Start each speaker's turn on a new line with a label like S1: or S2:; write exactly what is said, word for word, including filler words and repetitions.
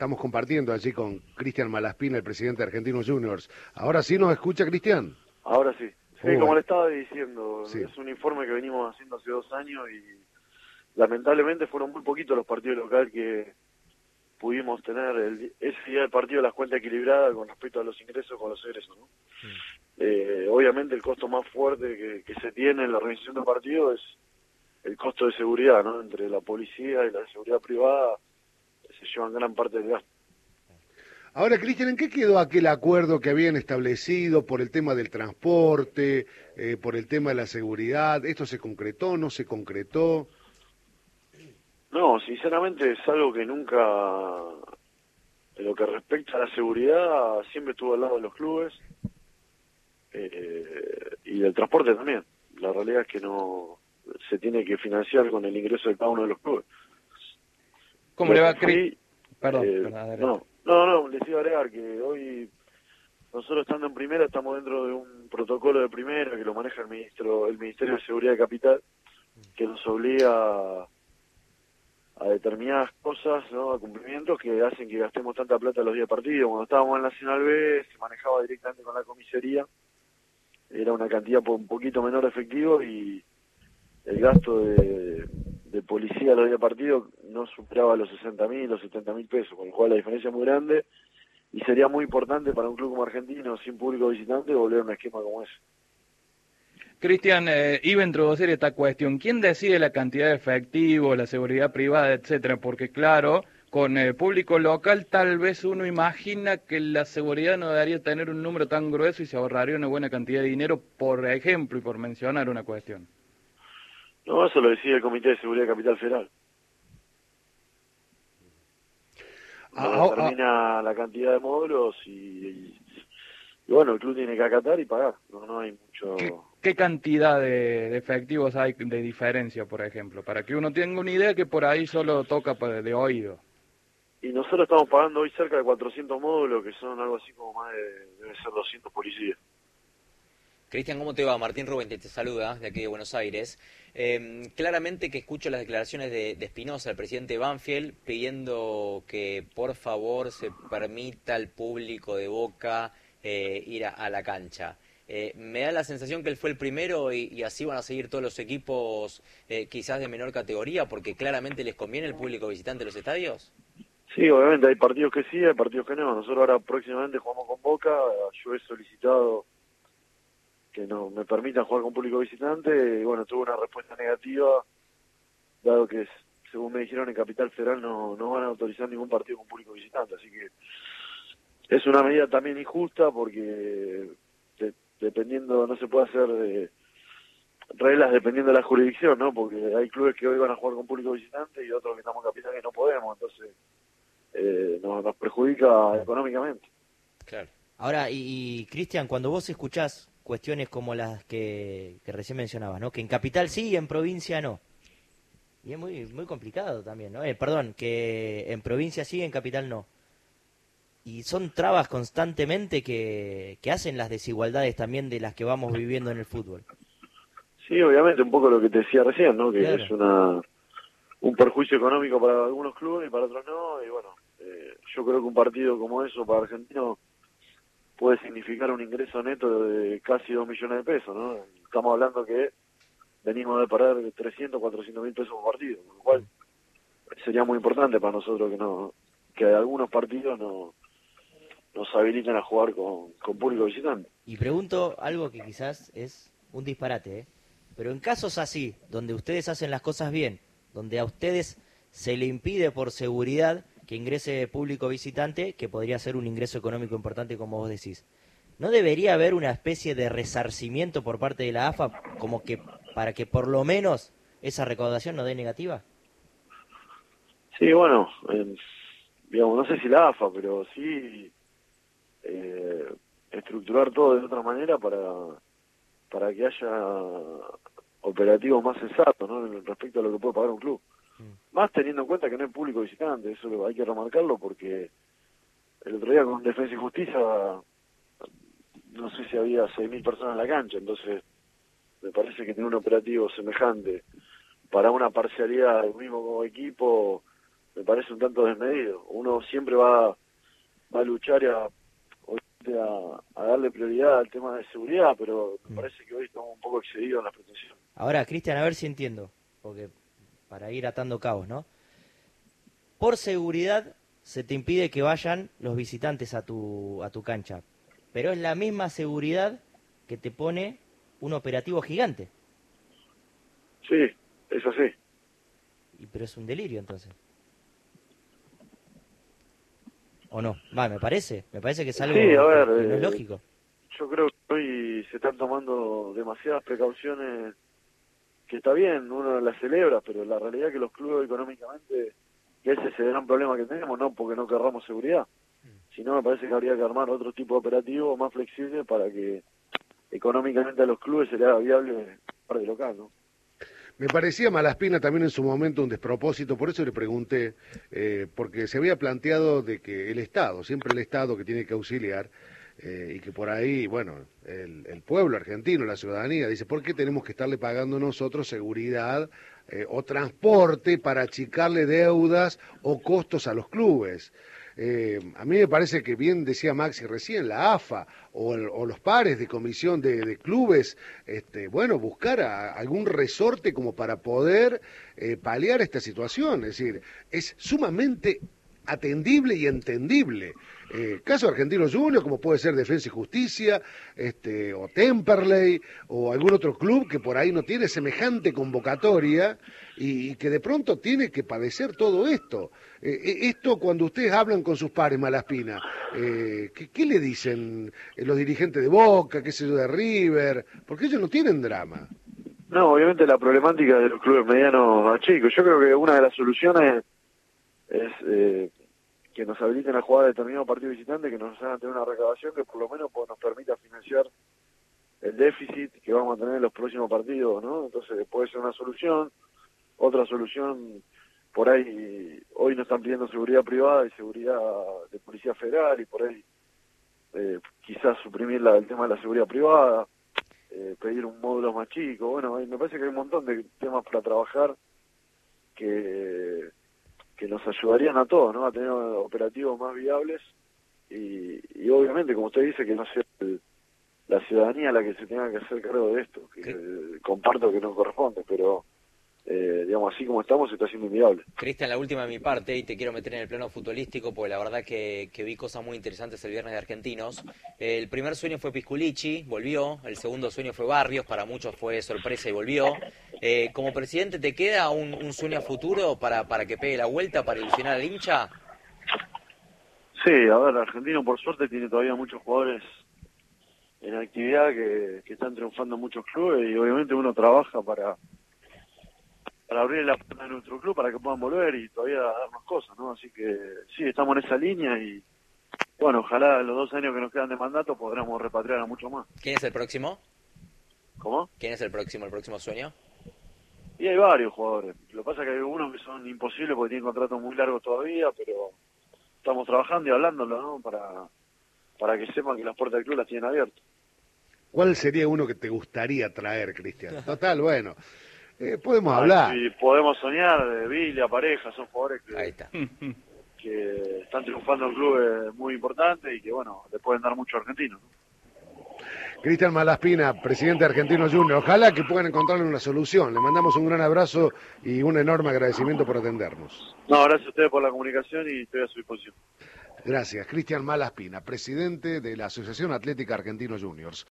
S1: estamos compartiendo allí con Cristian Malaspina, el presidente de Argentinos Juniors. ¿Ahora sí nos escucha, Cristian?
S2: Ahora sí. Sí,
S1: Oh,
S2: como le estaba diciendo,
S1: sí.
S2: es un informe que venimos haciendo hace dos años y lamentablemente fueron muy poquitos los partidos locales que pudimos tener el, ese día del partido las cuentas equilibradas con respecto a los ingresos con los egresos, ¿no? Sí. Eh, obviamente el costo más fuerte que, que se tiene en la organización del partido es el costo de seguridad, ¿no? Entre la policía y la seguridad privada se llevan gran parte del gasto.
S1: Ahora, Cristian, ¿en qué quedó aquel acuerdo que habían establecido por el tema del transporte, eh, por el tema de la seguridad? ¿Esto se concretó, no se concretó?
S2: No, sinceramente es algo que nunca, en lo que respecta a la seguridad, siempre estuvo al lado de los clubes eh, y del transporte también. La realidad es que no se tiene que financiar con el ingreso de cada uno de los clubes.
S3: ¿Cómo le va,
S2: Cris?
S3: Perdón,
S2: eh,
S3: perdón,
S2: no, no, no, les iba a agregar que hoy nosotros estando en primera estamos dentro de un protocolo de primera que lo maneja el ministro, el Ministerio de Seguridad de Capital, que nos obliga a, a determinadas cosas, ¿no? A cumplimientos que hacen que gastemos tanta plata los días de partido. Cuando estábamos en Nacional B se manejaba directamente con la comisaría, era una cantidad un poquito menor de efectivo y el gasto de, de policía los días de partido no superaba los sesenta mil, los setenta mil pesos, con lo cual la diferencia es muy grande y sería muy importante para un club como Argentino, sin público visitante, volver a un esquema como ese.
S3: Cristian, eh, iba a introducir esta cuestión. ¿Quién decide la cantidad de efectivo, la seguridad privada, etcétera? Porque claro, con el público local tal vez uno imagina que la seguridad no debería tener un número tan grueso y se ahorraría una buena cantidad de dinero, por ejemplo, y por mencionar una cuestión.
S2: No, eso lo decide el Comité de Seguridad Capital Federal. No
S1: Ah,
S2: determina
S1: ah,
S2: la cantidad de módulos y, y, y bueno, el club tiene que acatar y pagar. No, no hay mucho.
S3: ¿Qué, qué cantidad de, de efectivos hay de diferencia, por ejemplo? Para que uno tenga una idea que por ahí solo toca de oído.
S2: Y nosotros estamos pagando hoy cerca de cuatrocientos módulos, que son algo así como más de, debe ser doscientos policías.
S4: Cristian, ¿cómo te va? Martín Rubén te, te saluda, de aquí de Buenos Aires. Eh, claramente que escucho las declaraciones de, de Espinosa, el presidente Banfield, pidiendo que por favor se permita al público de Boca eh, ir a, a la cancha. Eh, me da la sensación que él fue el primero y, y así van a seguir todos los equipos eh, quizás de menor categoría, porque claramente les conviene el público visitante de los estadios.
S2: Sí, obviamente hay partidos que sí, hay partidos que no. Nosotros ahora próximamente jugamos con Boca, yo he solicitado que no me permitan jugar con público visitante y bueno, tuve una respuesta negativa, dado que según me dijeron en Capital Federal no, no van a autorizar ningún partido con público visitante, así que es una medida también injusta porque de, dependiendo, no se puede hacer de, reglas dependiendo de la jurisdicción, ¿no? Porque hay clubes que hoy van a jugar con público visitante y otros que estamos en Capital que no podemos, entonces eh, nos, nos perjudica económicamente.
S4: Claro.
S5: Ahora, y, y Cristian, cuando vos escuchás cuestiones como las que, que recién mencionabas, ¿no? Que en capital sí y en provincia no. Y es muy muy complicado también, ¿no? Eh, perdón, que en provincia sí y en capital no. Y son trabas constantemente que, que hacen las desigualdades también de las que vamos viviendo en el fútbol.
S2: Sí, obviamente, un poco lo que te decía recién, ¿no? Que
S5: Claro.
S2: es una un perjuicio económico para algunos clubes y para otros no. Y bueno, eh, yo creo que un partido como eso para Argentinos puede significar un ingreso neto de casi dos millones de pesos, ¿no? Estamos hablando que venimos de perder trescientos, cuatrocientos mil pesos por partido, con lo cual sería muy importante para nosotros que no que algunos partidos no nos habiliten a jugar con, con público visitante.
S5: Y pregunto algo que quizás es un disparate, ¿eh? Pero en casos así, donde ustedes hacen las cosas bien, donde a ustedes se le impide por seguridad que ingrese público visitante, que podría ser un ingreso económico importante como vos decís, ¿no debería haber una especie de resarcimiento por parte de la A F A como que para que por lo menos esa recaudación no dé negativa?
S2: Sí, bueno, eh, digamos, no sé si la A F A, pero sí eh, estructurar todo de otra manera para para que haya operativos más sensatos, ¿no? Respecto a lo que puede pagar un club. Mm. Más teniendo en cuenta que no hay público visitante, eso lo, hay que remarcarlo porque el otro día con Defensa y Justicia no sé si había seis mil personas en la cancha, entonces me parece que tener un operativo semejante para una parcialidad del mismo como equipo me parece un tanto desmedido. Uno siempre va, va a luchar y a, a, a darle prioridad al tema de seguridad, pero me parece que hoy estamos un poco excedidos en la protección.
S5: Ahora, Cristian, a ver si entiendo, porque para ir atando cabos, ¿no? Por seguridad se te impide que vayan los visitantes a tu, a tu cancha, pero es la misma seguridad que te pone un operativo gigante.
S2: Sí, es así.
S5: Y, pero es un delirio, entonces. ¿O no? Va, me parece. Me parece que es algo
S2: sí, a ver,
S5: que, que no es
S2: eh,
S5: lógico.
S2: Yo creo que hoy se están tomando demasiadas precauciones, que está bien, uno las celebra, pero la realidad es que los clubes económicamente, que ese es el gran problema que tenemos, no porque no querramos seguridad, sino me parece que habría que armar otro tipo de operativo más flexible para que económicamente a los clubes se les haga viable para el local, ¿no?
S1: Me parecía Malaspina también en su momento un despropósito, por eso le pregunté, eh, porque se había planteado de que el Estado, siempre el Estado que tiene que auxiliar, eh, y que por ahí, bueno, el, el pueblo argentino, la ciudadanía, dice, ¿por qué tenemos que estarle pagando nosotros seguridad eh, o transporte para achicarle deudas o costos a los clubes? Eh, a mí me parece que bien decía Maxi recién, la A F A o, el, o los pares de comisión de, de clubes, este, bueno, buscar a, algún resorte como para poder eh, paliar esta situación. Es decir, es sumamente atendible y entendible. Eh, caso Argentino Juniors, como puede ser Defensa y Justicia, este, o Temperley, o algún otro club que por ahí no tiene semejante convocatoria y, y que de pronto tiene que padecer todo esto. Eh, esto cuando ustedes hablan con sus pares, Malaspina, eh, ¿qué, ¿qué le dicen los dirigentes de Boca, qué sé yo, de River? Porque ellos no tienen drama.
S2: No, obviamente la problemática de los clubes medianos a chicos, yo creo que una de las soluciones es eh, que nos habiliten a jugar determinado partido visitante, que nos hagan tener una recaudación que por lo menos pues, nos permita financiar el déficit que vamos a tener en los próximos partidos, ¿no? Entonces puede ser una solución. Otra solución, por ahí, hoy nos están pidiendo seguridad privada y seguridad de Policía Federal, y por ahí eh, quizás suprimir la, el tema de la seguridad privada, eh, pedir un módulo más chico. Bueno, me parece que hay un montón de temas para trabajar que... que nos ayudarían a todos, ¿no? A tener operativos más viables y, y obviamente, como usted dice, que no sea el, la ciudadanía la que se tenga que hacer cargo de esto, que eh, comparto que no corresponde, pero eh, digamos, así como estamos, se está haciendo inviable.
S4: Cristian, la última de mi parte, y te quiero meter en el plano futbolístico, porque la verdad que, que vi cosas muy interesantes el viernes de Argentinos. El primer sueño fue Pisculichi, volvió. El segundo sueño fue Barrios, para muchos fue sorpresa y volvió. Eh, como presidente, ¿te queda un, un sueño a futuro para, para que pegue la vuelta, para ilusionar al hincha?
S2: Sí, a ver, Argentino por suerte tiene todavía muchos jugadores en actividad que, que están triunfando en muchos clubes, y obviamente uno trabaja para para abrir la puerta de nuestro club para que puedan volver y todavía darnos cosas, ¿no? Así que sí, estamos en esa línea y bueno, ojalá en los dos años que nos quedan de mandato podamos repatriar a mucho más.
S4: ¿Quién es el próximo?
S2: ¿Cómo?
S4: ¿Quién es el próximo, el próximo sueño?
S2: Y hay varios jugadores. Lo que pasa es que hay algunos que son imposibles porque tienen contratos muy largos todavía, pero estamos trabajando y hablándolo, ¿no? Para, para que sepan que las puertas del club las tienen abiertas.
S1: ¿Cuál sería uno que te gustaría traer, Cristian? Total, bueno, eh, podemos
S2: Ah,
S1: hablar.
S2: y podemos soñar, de Villa, Pareja, son jugadores que,
S4: Ahí está.
S2: que están triunfando en clubes muy importantes y que, bueno, le pueden dar mucho a Argentinos, ¿no?
S1: Cristian Malaspina, presidente de Argentino Juniors, ojalá que puedan encontrarle una solución. Le mandamos un gran abrazo y un enorme agradecimiento por atendernos.
S2: No, gracias a ustedes por la comunicación y estoy a su disposición.
S1: Gracias. Cristian Malaspina, presidente de la Asociación Atlética Argentino Juniors.